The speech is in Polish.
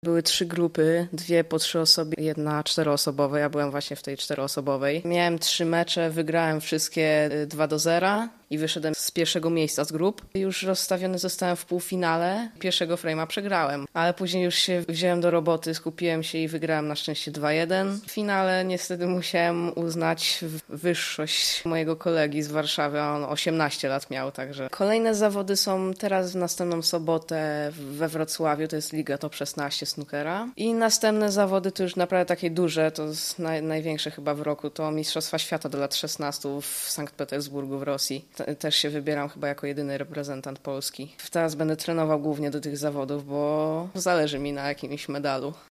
Były 3 grupy, 2 po 3 osoby, 1 czteroosobowa. Ja byłem właśnie w tej 4-osobowej. Miałem 3 mecze, wygrałem wszystkie 2-0 i wyszedłem z pierwszego miejsca z grup. Już rozstawiony zostałem w półfinale. Pierwszego frame'a przegrałem, ale później już się wziąłem do roboty, skupiłem się i wygrałem na szczęście 2-1. W finale niestety musiałem uznać wyższość mojego kolegi z Warszawy, a on 18 lat miał, także. Kolejne zawody są teraz w następną sobotę we Wrocławiu, to jest Liga Top 16 snookera. I następne zawody to już naprawdę takie duże, to jest największe chyba w roku, to Mistrzostwa Świata do lat 16 w Sankt Petersburgu w Rosji. Też się wybieram chyba jako jedyny reprezentant Polski. Teraz będę trenował głównie do tych zawodów, bo zależy mi na jakimś medalu.